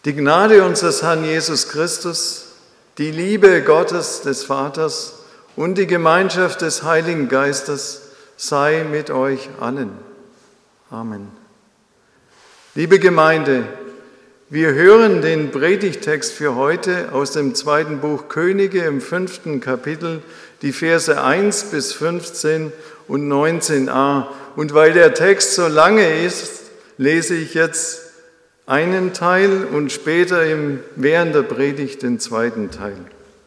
Die Gnade unseres Herrn Jesus Christus, die Liebe Gottes des Vaters und die Gemeinschaft des Heiligen Geistes sei mit euch allen. Amen. Liebe Gemeinde, wir hören den Predigtext für heute aus dem 2. Buch Könige im 5. Kapitel, die Verse 1 bis 15 und 19a. Und weil der Text so lange ist, lese ich jetzt einen Teil und später während der Predigt den zweiten Teil.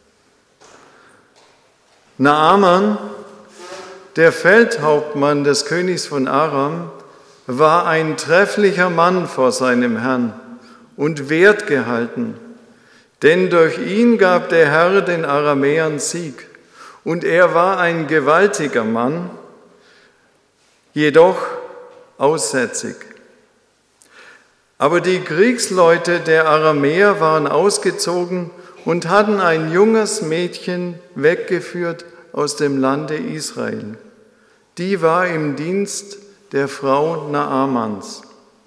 Naaman, der Feldhauptmann des Königs von Aram, war ein trefflicher Mann vor seinem Herrn und wertgehalten, denn durch ihn gab der Herr den Aramäern Sieg, und er war ein gewaltiger Mann, jedoch aussätzig. Aber die Kriegsleute der Aramäer waren ausgezogen und hatten ein junges Mädchen weggeführt aus dem Lande Israel. Die war im Dienst der Frau Naamans.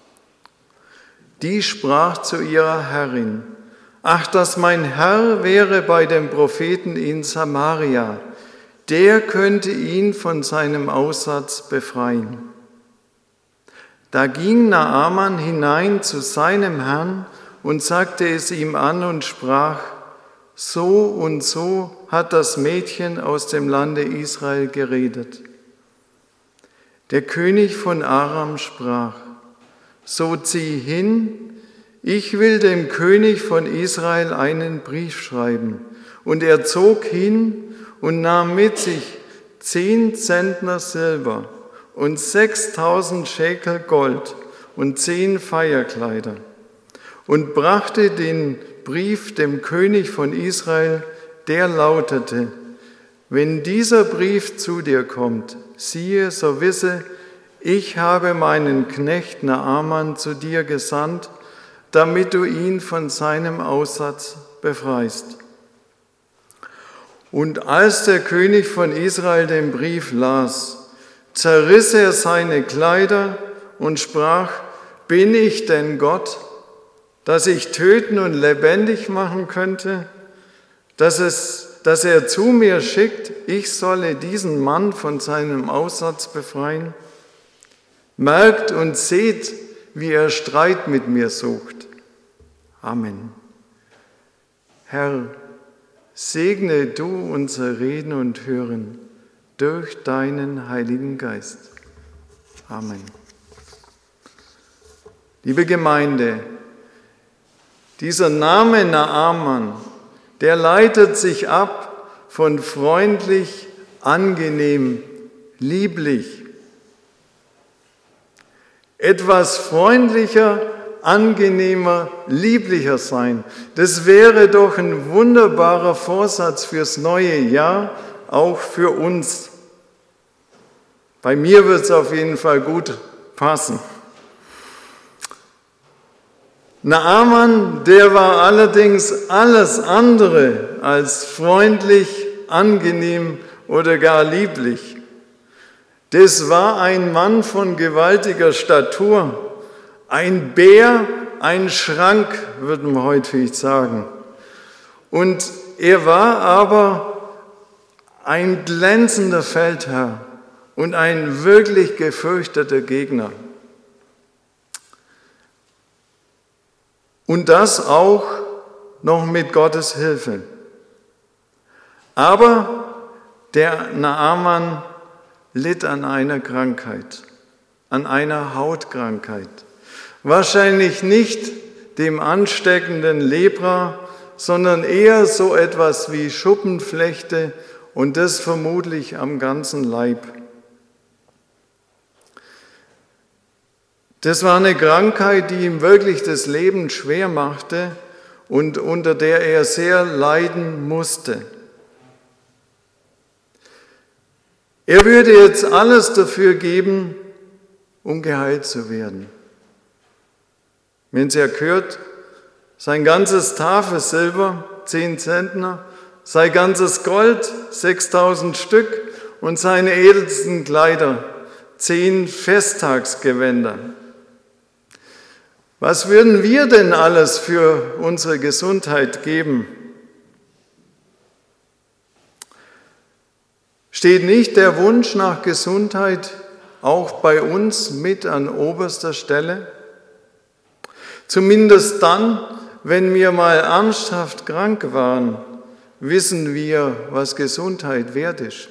Die sprach zu ihrer Herrin: Ach, dass mein Herr wäre bei dem Propheten in Samaria, der könnte ihn von seinem Aussatz befreien. Da ging Naaman hinein zu seinem Herrn und sagte es ihm an und sprach: So und so hat das Mädchen aus dem Lande Israel geredet. Der König von Aram sprach: So zieh hin, ich will dem König von Israel einen Brief schreiben. Und er zog hin und nahm mit sich 10 Zentner Silber und 6.000 Schekel Gold und 10 Feierkleider und brachte den Brief dem König von Israel, der lautete: Wenn dieser Brief zu dir kommt, siehe, so wisse, ich habe meinen Knecht Naaman zu dir gesandt, damit du ihn von seinem Aussatz befreist. Und als der König von Israel den Brief las, zerriss er seine Kleider und sprach: Bin ich denn Gott, dass ich töten und lebendig machen könnte, dass er zu mir schickt, ich solle diesen Mann von seinem Aussatz befreien? Merkt und seht, wie er Streit mit mir sucht. Amen. Herr, segne du unser Reden und Hören durch deinen Heiligen Geist. Amen. Liebe Gemeinde, dieser Name Naaman, der leitet sich ab von freundlich, angenehm, lieblich. Etwas freundlicher, angenehmer, lieblicher sein. Das wäre doch ein wunderbarer Vorsatz fürs neue Jahr, auch für uns. Bei mir wird es auf jeden Fall gut passen. Naaman, der war allerdings alles andere als freundlich, angenehm oder gar lieblich. Das war ein Mann von gewaltiger Statur, ein Bär, ein Schrank, würde man heute sagen. Und er war aber ein glänzender Feldherr und ein wirklich gefürchteter Gegner. Und das auch noch mit Gottes Hilfe. Aber der Naaman litt an einer Krankheit, an einer Hautkrankheit. Wahrscheinlich nicht dem ansteckenden Lepra, sondern eher so etwas wie Schuppenflechte und das vermutlich am ganzen Leib. Das war eine Krankheit, die ihm wirklich das Leben schwer machte und unter der er sehr leiden musste. Er würde jetzt alles dafür geben, um geheilt zu werden. Wenn es ja gehört, sein ganzes Tafelsilber, 10 Zentner, sein ganzes Gold, 6.000 Stück und seine edelsten Kleider, 10 Festtagsgewänder. Was würden wir denn alles für unsere Gesundheit geben? Steht nicht der Wunsch nach Gesundheit auch bei uns mit an oberster Stelle? Zumindest dann, wenn wir mal ernsthaft krank waren, wissen wir, was Gesundheit wert ist.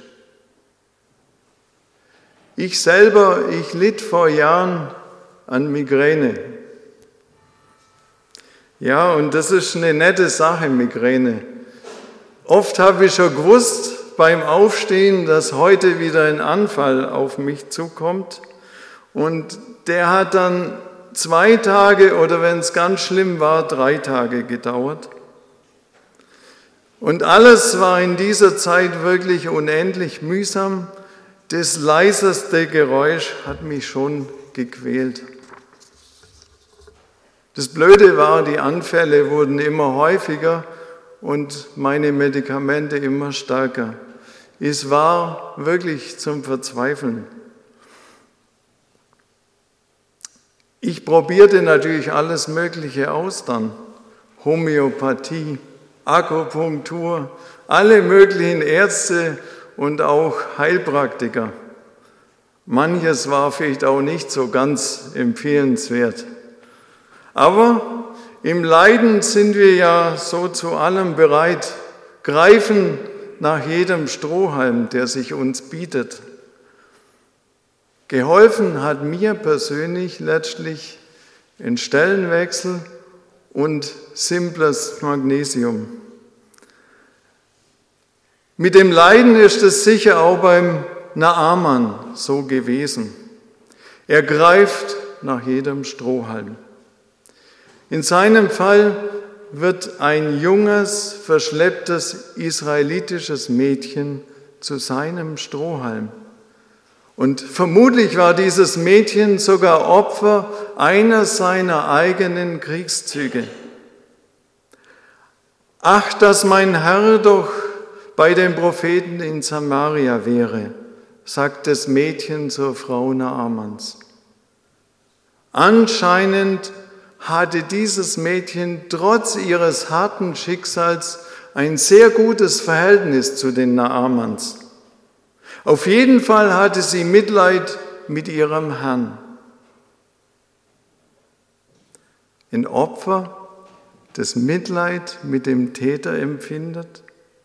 Ich litt vor Jahren an Migräne. Ja, und das ist eine nette Sache, Migräne. Oft habe ich schon gewusst beim Aufstehen, dass heute wieder ein Anfall auf mich zukommt. Und der hat dann 2 Tage oder wenn es ganz schlimm war, 3 Tage gedauert. Und alles war in dieser Zeit wirklich unendlich mühsam. Das leiseste Geräusch hat mich schon gequält. Das Blöde war, die Anfälle wurden immer häufiger und meine Medikamente immer stärker. Es war wirklich zum Verzweifeln. Ich probierte natürlich alles Mögliche aus dann. Homöopathie, Akupunktur, alle möglichen Ärzte und auch Heilpraktiker. Manches war vielleicht auch nicht so ganz empfehlenswert. Aber im Leiden sind wir ja so zu allem bereit, greifen nach jedem Strohhalm, der sich uns bietet. Geholfen hat mir persönlich letztlich ein Stellenwechsel und simples Magnesium. Mit dem Leiden ist es sicher auch beim Naaman so gewesen. Er greift nach jedem Strohhalm. In seinem Fall wird ein junges, verschlepptes israelitisches Mädchen zu seinem Strohhalm. Und vermutlich war dieses Mädchen sogar Opfer einer seiner eigenen Kriegszüge. Ach, dass mein Herr doch bei den Propheten in Samaria wäre, sagt das Mädchen zur Frau Naamans. Anscheinend hatte dieses Mädchen trotz ihres harten Schicksals ein sehr gutes Verhältnis zu den Naamans. Auf jeden Fall hatte sie Mitleid mit ihrem Herrn. Ein Opfer, das Mitleid mit dem Täter empfindet.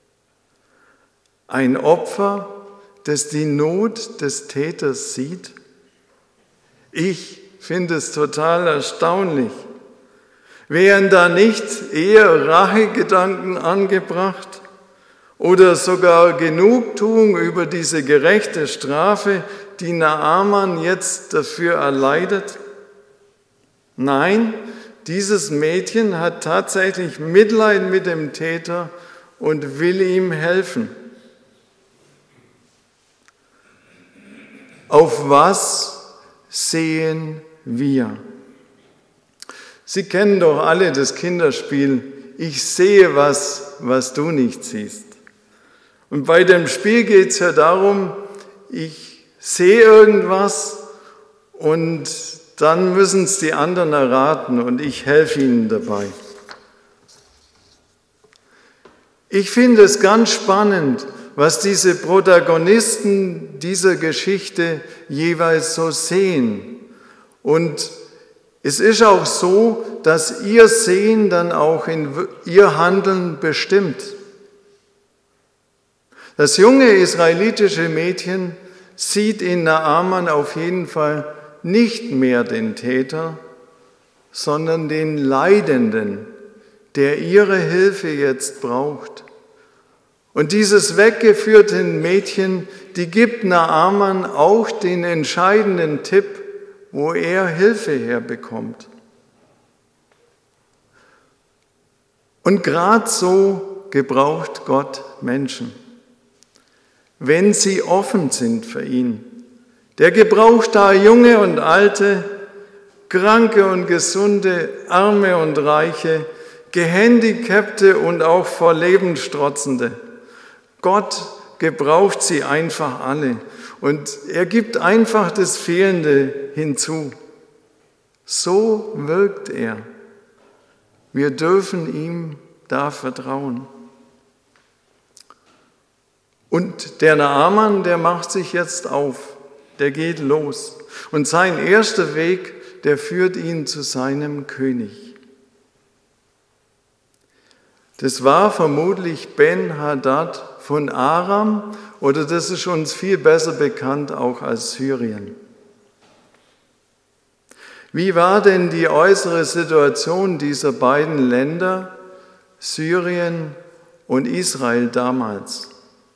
Ein Opfer, das die Not des Täters sieht. Ich finde es total erstaunlich. Wären da nicht eher Rachegedanken angebracht oder sogar Genugtuung über diese gerechte Strafe, die Naaman jetzt dafür erleidet? Nein, dieses Mädchen hat tatsächlich Mitleid mit dem Täter und will ihm helfen. Auf was sehen wir? Sie kennen doch alle das Kinderspiel, ich sehe was du nicht siehst. Und bei dem Spiel geht es ja darum, ich sehe irgendwas und dann müssen es die anderen erraten und ich helfe ihnen dabei. Ich finde es ganz spannend, was diese Protagonisten dieser Geschichte jeweils so sehen. Und es ist auch so, dass ihr Sehen dann auch in ihr Handeln bestimmt. Das junge israelitische Mädchen sieht in Naaman auf jeden Fall nicht mehr den Täter, sondern den Leidenden, der ihre Hilfe jetzt braucht. Und dieses weggeführte Mädchen, die gibt Naaman auch den entscheidenden Tipp, wo er Hilfe herbekommt. Und gerade so gebraucht Gott Menschen, wenn sie offen sind für ihn. Der gebraucht da Junge und Alte, Kranke und Gesunde, Arme und Reiche, Gehandicapte und auch vor Leben Strotzende. Gott gebraucht sie einfach alle und er gibt einfach das Fehlende hinzu. So wirkt er. Wir dürfen ihm da vertrauen. Und der Naaman, der macht sich jetzt auf, der geht los. Und sein erster Weg, der führt ihn zu seinem König. Das war vermutlich Ben-Hadad von Aram, oder das ist uns viel besser bekannt auch als Syrien. Wie war denn die äußere Situation dieser beiden Länder, Syrien und Israel damals?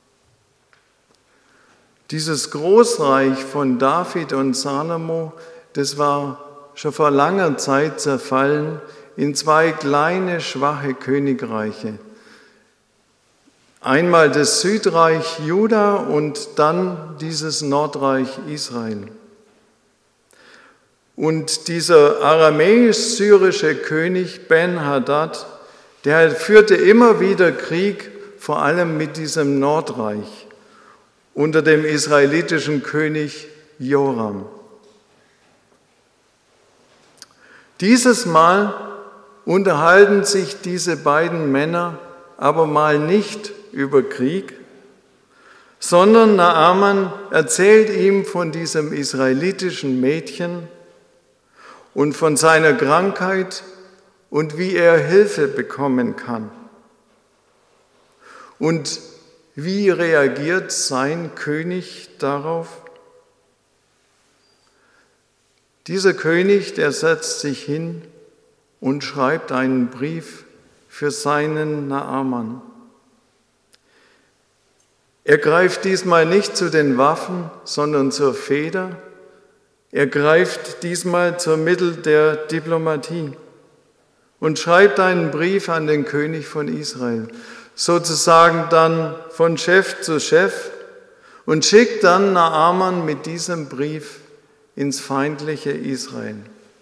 Dieses Großreich von David und Salomo, das war schon vor langer Zeit zerfallen in zwei kleine, schwache Königreiche. Einmal das Südreich Juda und dann dieses Nordreich Israel. Und dieser aramäisch-syrische König Ben-Hadad, der führte immer wieder Krieg, vor allem mit diesem Nordreich, unter dem israelitischen König Joram. Dieses Mal unterhalten sich diese beiden Männer aber mal nicht über Krieg, sondern Naaman erzählt ihm von diesem israelitischen Mädchen und von seiner Krankheit und wie er Hilfe bekommen kann. Und wie reagiert sein König darauf? Dieser König, der setzt sich hin und schreibt einen Brief für seinen Naaman. Er greift diesmal nicht zu den Waffen, sondern zur Feder. Er greift diesmal zum Mittel der Diplomatie und schreibt einen Brief an den König von Israel, sozusagen dann von Chef zu Chef, und schickt dann Naaman mit diesem Brief ins feindliche Israel.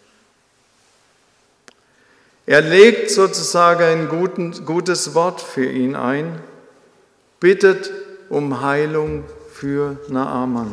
Er legt sozusagen ein gutes Wort für ihn ein, bittet um Heilung für Naaman.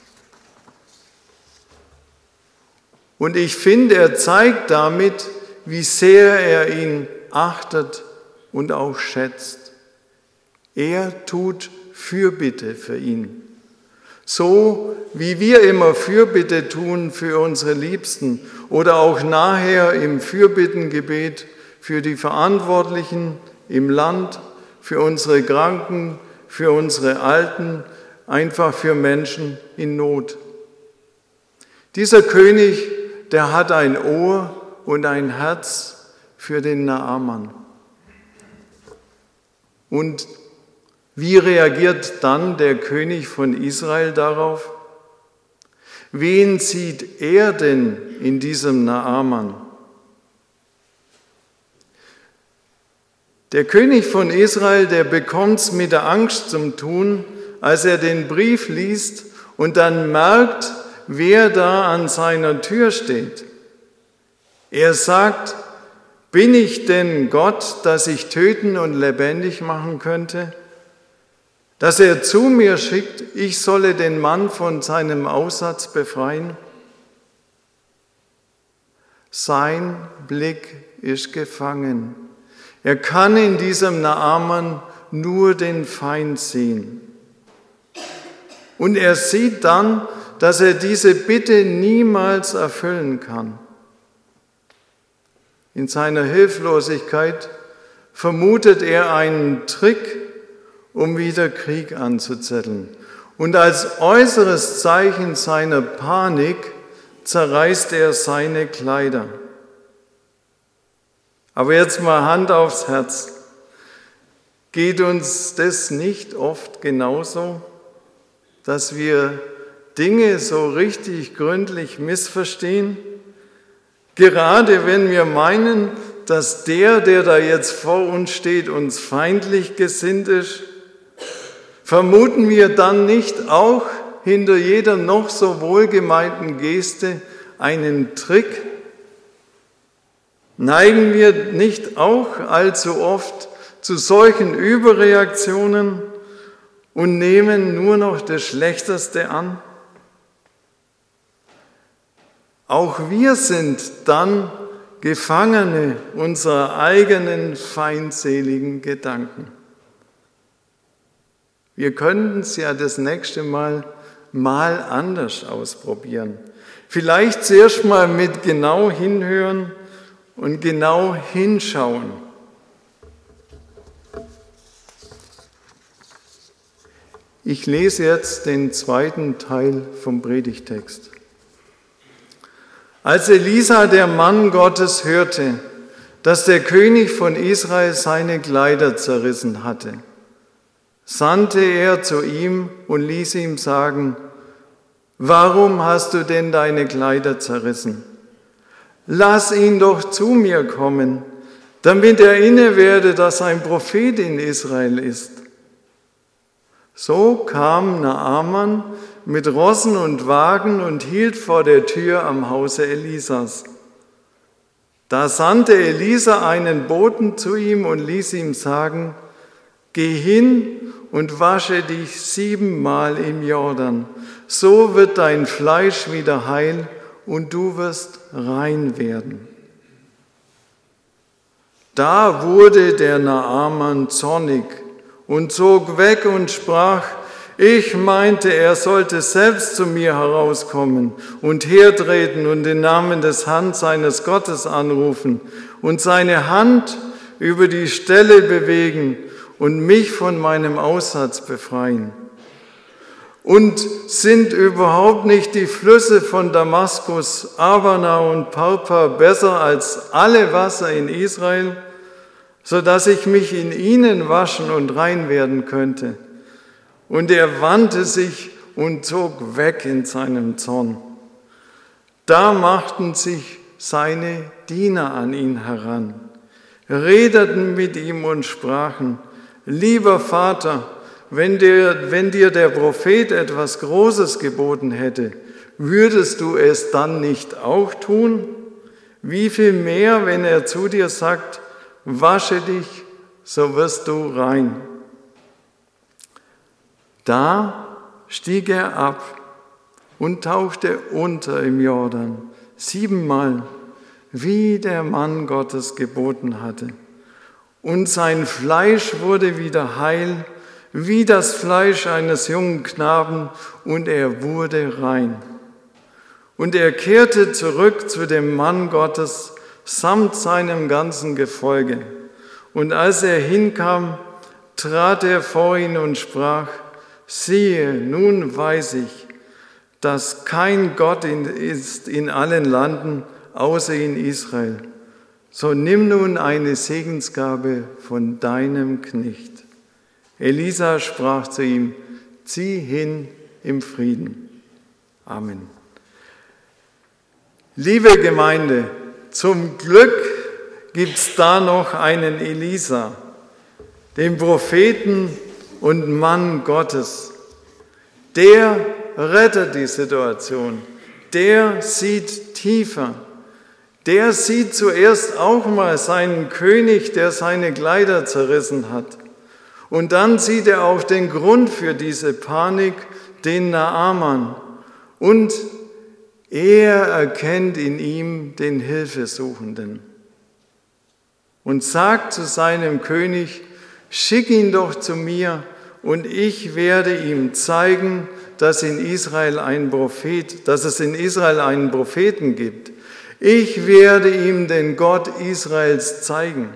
Und ich finde, er zeigt damit, wie sehr er ihn achtet und auch schätzt. Er tut Fürbitte für ihn. So wie wir immer Fürbitte tun für unsere Liebsten oder auch nachher im Fürbittengebet für die Verantwortlichen im Land, für unsere Kranken, für unsere Alten, einfach für Menschen in Not. Dieser König, der hat ein Ohr und ein Herz für den Naaman. Und wie reagiert dann der König von Israel darauf? Wen sieht er denn in diesem Naaman? Der König von Israel, der bekommt es mit der Angst zum Tun, als er den Brief liest und dann merkt, wer da an seiner Tür steht. Er sagt, bin ich denn Gott, dass ich töten und lebendig machen könnte? Dass er zu mir schickt, ich solle den Mann von seinem Aussatz befreien? Sein Blick ist gefangen. Er kann in diesem Naaman nur den Feind sehen. Und er sieht dann, dass er diese Bitte niemals erfüllen kann. In seiner Hilflosigkeit vermutet er einen Trick, um wieder Krieg anzuzetteln. Und als äußeres Zeichen seiner Panik zerreißt er seine Kleider. Aber jetzt mal Hand aufs Herz. Geht uns das nicht oft genauso, dass wir Dinge so richtig gründlich missverstehen? Gerade wenn wir meinen, dass der da jetzt vor uns steht, uns feindlich gesinnt ist, vermuten wir dann nicht auch hinter jeder noch so wohlgemeinten Geste einen Trick? Neigen wir nicht auch allzu oft zu solchen Überreaktionen und nehmen nur noch das Schlechteste an? Auch wir sind dann Gefangene unserer eigenen feindseligen Gedanken. Wir könnten es ja das nächste Mal anders ausprobieren. Vielleicht zuerst mal mit genau hinhören und genau hinschauen. Ich lese jetzt den zweiten Teil vom Predigtext. Als Elisa, der Mann Gottes, hörte, dass der König von Israel seine Kleider zerrissen hatte, sandte er zu ihm und ließ ihm sagen: Warum hast du denn deine Kleider zerrissen? Lass ihn doch zu mir kommen, damit er inne werde, dass ein Prophet in Israel ist. So kam Naaman mit Rossen und Wagen und hielt vor der Tür am Hause Elisas. Da sandte Elisa einen Boten zu ihm und ließ ihm sagen: Geh hin und wasche dich 7-mal im Jordan, so wird dein Fleisch wieder heil und du wirst rein werden. Da wurde der Naaman zornig und zog weg und sprach: Ich meinte, er sollte selbst zu mir herauskommen und hertreten und den Namen des Herrn seines Gottes anrufen und seine Hand über die Stelle bewegen und mich von meinem Aussatz befreien. Und sind überhaupt nicht die Flüsse von Damaskus, Abana und Parpa besser als alle Wasser in Israel, sodass ich mich in ihnen waschen und rein werden könnte? Und er wandte sich und zog weg in seinem Zorn. Da machten sich seine Diener an ihn heran, redeten mit ihm und sprachen: Lieber Vater, wenn dir der Prophet etwas Großes geboten hätte, würdest du es dann nicht auch tun? Wie viel mehr, wenn er zu dir sagt: Wasche dich, so wirst du rein. Da stieg er ab und tauchte unter im Jordan 7-mal, wie der Mann Gottes geboten hatte. Und sein Fleisch wurde wieder heil, wie das Fleisch eines jungen Knaben, und er wurde rein. Und er kehrte zurück zu dem Mann Gottes samt seinem ganzen Gefolge. Und als er hinkam, trat er vor ihn und sprach: Siehe, nun weiß ich, dass kein Gott ist in allen Landen, außer in Israel. So nimm nun eine Segensgabe von deinem Knecht. Elisa sprach zu ihm: Zieh hin im Frieden. Amen. Liebe Gemeinde, zum Glück gibt es da noch einen Elisa, den Propheten und Mann Gottes. Der rettet die Situation, der sieht tiefer, der sieht zuerst auch mal seinen König, der seine Kleider zerrissen hat. Und dann sieht er auch den Grund für diese Panik, den Naaman. Und er erkennt in ihm den Hilfesuchenden und sagt zu seinem König: Schick ihn doch zu mir, und ich werde ihm zeigen, dass es in Israel einen Propheten gibt. Ich werde ihm den Gott Israels zeigen.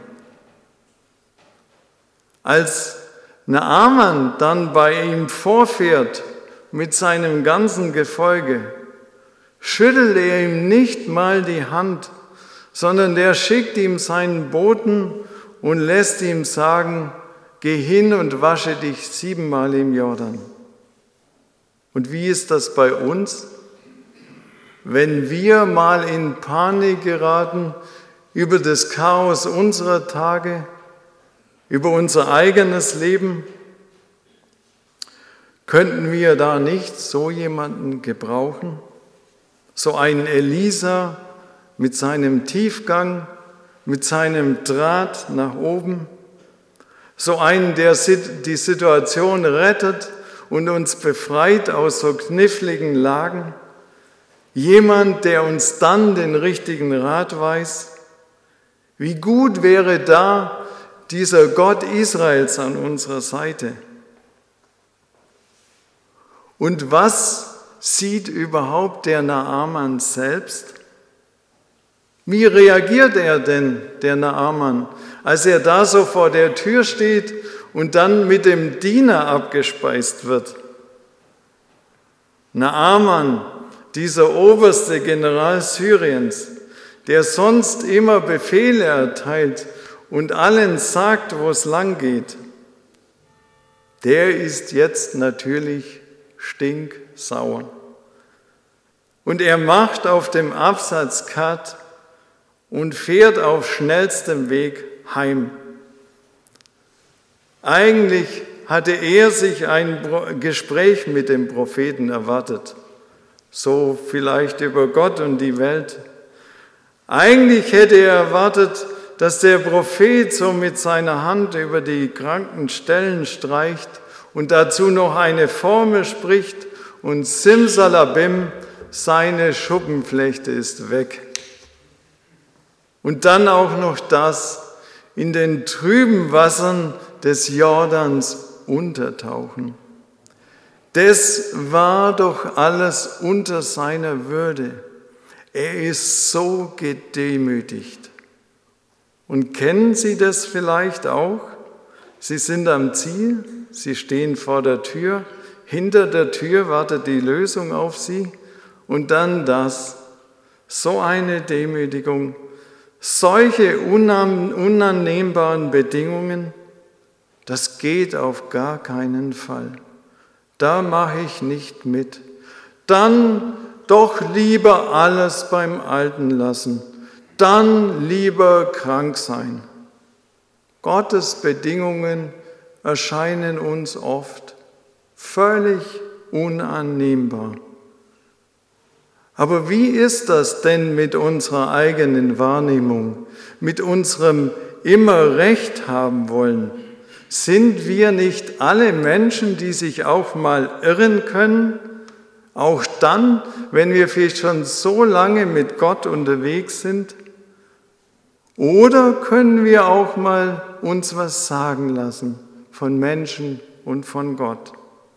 Als Naaman dann bei ihm vorfährt mit seinem ganzen Gefolge, schüttelt er ihm nicht mal die Hand, sondern der schickt ihm seinen Boten und lässt ihm sagen: Geh hin und wasche dich 7-mal im Jordan. Und wie ist das bei uns? Wenn wir mal in Panik geraten über das Chaos unserer Tage, über unser eigenes Leben, könnten wir da nicht so jemanden gebrauchen? So einen Elisa mit seinem Tiefgang, mit seinem Draht nach oben? So einen, der die Situation rettet und uns befreit aus so kniffligen Lagen, Jemand, der uns dann den richtigen Rat weiß? Wie gut wäre da dieser Gott Israels an unserer Seite? Und was sieht überhaupt der Naaman selbst? Wie reagiert er denn, der Naaman, als er da so vor der Tür steht und dann mit dem Diener abgespeist wird? Naaman, dieser oberste General Syriens, der sonst immer Befehle erteilt und allen sagt, wo es lang geht, der ist jetzt natürlich stinksauer. Und er macht auf dem Absatz Cut und fährt auf schnellstem Weg heim. Eigentlich hatte er sich ein Gespräch mit dem Propheten erwartet, so vielleicht über Gott und die Welt. Eigentlich hätte er erwartet, dass der Prophet so mit seiner Hand über die kranken Stellen streicht und dazu noch eine Formel spricht und simsalabim, seine Schuppenflechte ist weg. Und dann auch noch das, in den trüben Wassern des Jordans untertauchen. Das war doch alles unter seiner Würde. Er ist so gedemütigt. Und kennen Sie das vielleicht auch? Sie sind am Ziel, Sie stehen vor der Tür, hinter der Tür wartet die Lösung auf Sie und dann das. So eine Demütigung, solche unannehmbaren Bedingungen, das geht auf gar keinen Fall. Da mache ich nicht mit. Dann doch lieber alles beim Alten lassen. Dann lieber krank sein. Gottes Bedingungen erscheinen uns oft völlig unannehmbar. Aber wie ist das denn mit unserer eigenen Wahrnehmung, mit unserem immer Recht haben wollen? Sind wir nicht alle Menschen, die sich auch mal irren können? Auch dann, wenn wir vielleicht schon so lange mit Gott unterwegs sind? Oder können wir auch mal uns was sagen lassen von Menschen und von Gott?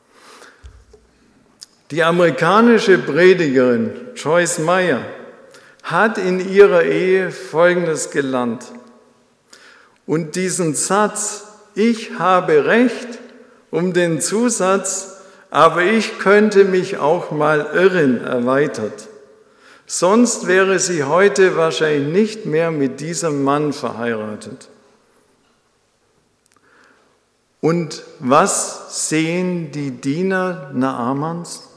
Die amerikanische Predigerin Joyce Meyer hat in ihrer Ehe Folgendes gelernt. Und diesen Satz, ich habe Recht, um den Zusatz, aber ich könnte mich auch mal irren, erweitert. Sonst wäre sie heute wahrscheinlich nicht mehr mit diesem Mann verheiratet. Und was sehen die Diener Naamans?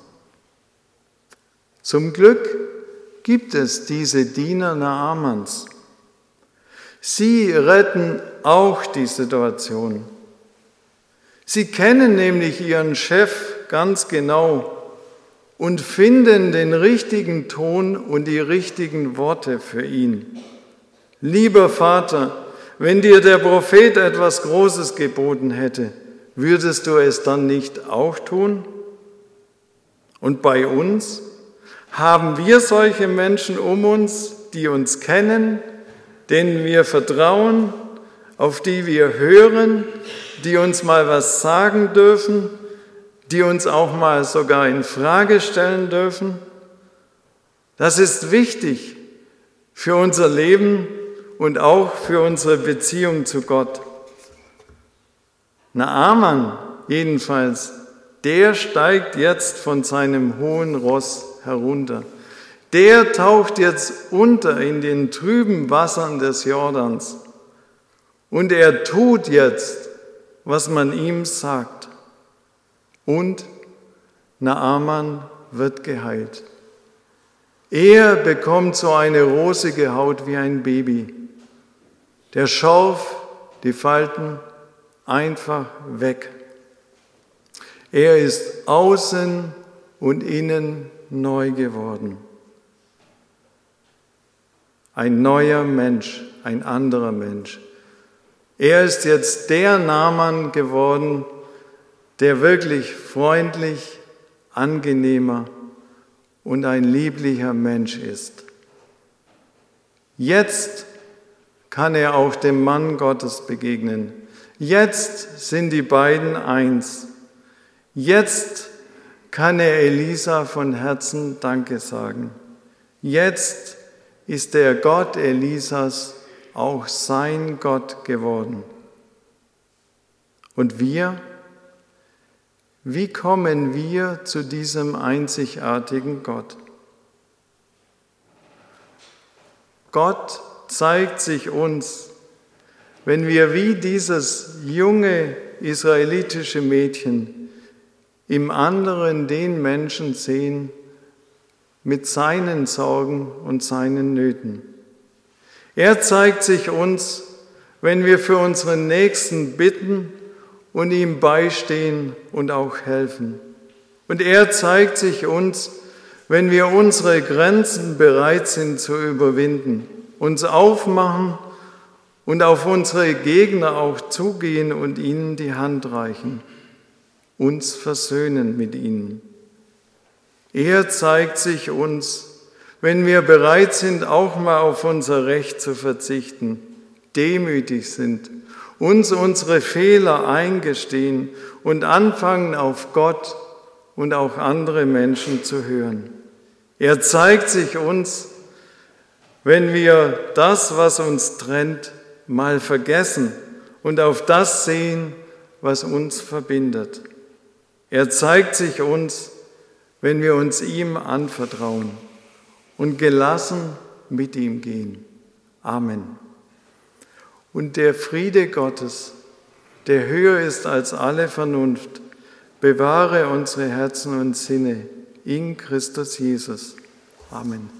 Zum Glück gibt es diese Diener Naamans. Sie retten auch die Situation. Sie kennen nämlich ihren Chef ganz genau und finden den richtigen Ton und die richtigen Worte für ihn. Lieber Vater, wenn dir der Prophet etwas Großes geboten hätte, würdest du es dann nicht auch tun? Und bei uns? Haben wir solche Menschen um uns, die uns kennen, denen wir vertrauen, auf die wir hören, die uns mal was sagen dürfen, die uns auch mal sogar in Frage stellen dürfen? Das ist wichtig für unser Leben und auch für unsere Beziehung zu Gott. Naaman jedenfalls, der steigt jetzt von seinem hohen Ross herunter. Der taucht jetzt unter in den trüben Wassern des Jordans. Und er tut jetzt, was man ihm sagt. Und Naaman wird geheilt. Er bekommt so eine rosige Haut wie ein Baby. Der Schorf, die Falten, einfach weg. Er ist außen und innen neu geworden. Ein neuer Mensch, ein anderer Mensch. Er ist jetzt der Naaman geworden, der wirklich freundlich, angenehmer und ein lieblicher Mensch ist. Jetzt kann er auch dem Mann Gottes begegnen. Jetzt sind die beiden eins. Jetzt kann er Elisa von Herzen Danke sagen. Jetzt ist der Gott Elisas auch sein Gott geworden. Und wir? Wie kommen wir zu diesem einzigartigen Gott? Gott zeigt sich uns, wenn wir wie dieses junge israelitische Mädchen im anderen den Menschen sehen, mit seinen Sorgen und seinen Nöten. Er zeigt sich uns, wenn wir für unseren Nächsten bitten und ihm beistehen und auch helfen. Und er zeigt sich uns, wenn wir unsere Grenzen bereit sind zu überwinden, uns aufmachen und auf unsere Gegner auch zugehen und ihnen die Hand reichen, uns versöhnen mit ihnen. Er zeigt sich uns, wenn wir bereit sind, auch mal auf unser Recht zu verzichten, demütig sind, uns unsere Fehler eingestehen und anfangen, auf Gott und auch andere Menschen zu hören. Er zeigt sich uns, wenn wir das, was uns trennt, mal vergessen und auf das sehen, was uns verbindet. Er zeigt sich uns, wenn wir uns ihm anvertrauen und gelassen mit ihm gehen. Amen. Und der Friede Gottes, der höher ist als alle Vernunft, bewahre unsere Herzen und Sinne in Christus Jesus. Amen.